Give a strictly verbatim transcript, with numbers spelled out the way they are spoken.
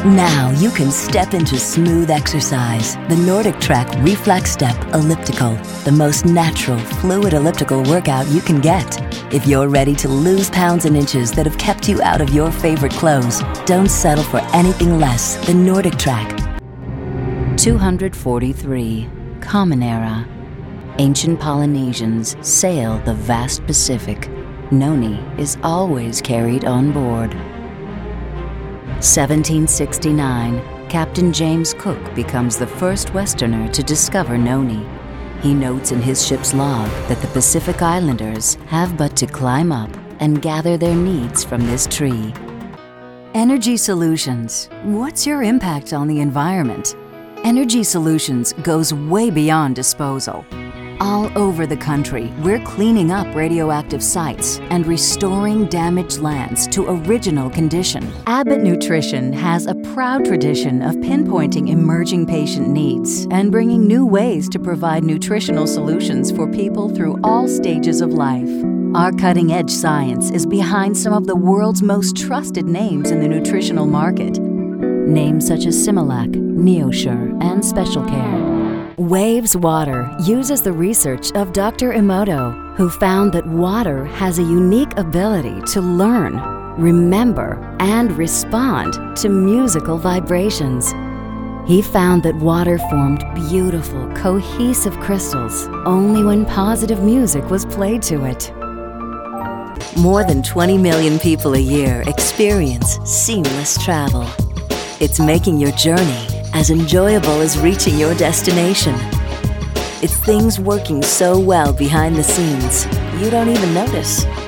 Now you can step into smooth exercise. The Nordic Track Reflex Step Elliptical, the most natural, fluid elliptical workout you can get. If you're ready to lose pounds and inches that have kept you out of your favorite clothes, don't settle for anything less than Nordic Track. two hundred forty-three. Common Era. Ancient Polynesians sailed the vast Pacific. Noni is always carried on board. seventeen sixty-nine, Captain James Cook becomes the first Westerner to discover Noni. He notes in his ship's log that the Pacific Islanders have but to climb up and gather their needs from this tree. Energy Solutions. What's your impact on the environment? Energy Solutions goes way beyond disposal. All over the country, we're cleaning up radioactive sites and restoring damaged lands to original condition. Abbott Nutrition has a proud tradition of pinpointing emerging patient needs and bringing new ways to provide nutritional solutions for people through all stages of life. Our cutting-edge science is behind some of the world's most trusted names in the nutritional market. Names such as Similac, NeoSure, and Special Care. Waves Water uses the research of Doctor Emoto, who found that water has a unique ability to learn, remember, and respond to musical vibrations. He found that water formed beautiful, cohesive crystals only when positive music was played to it. More than twenty million people a year experience seamless travel. It's making your journey as enjoyable as reaching your destination. It's things working so well behind the scenes, you don't even notice.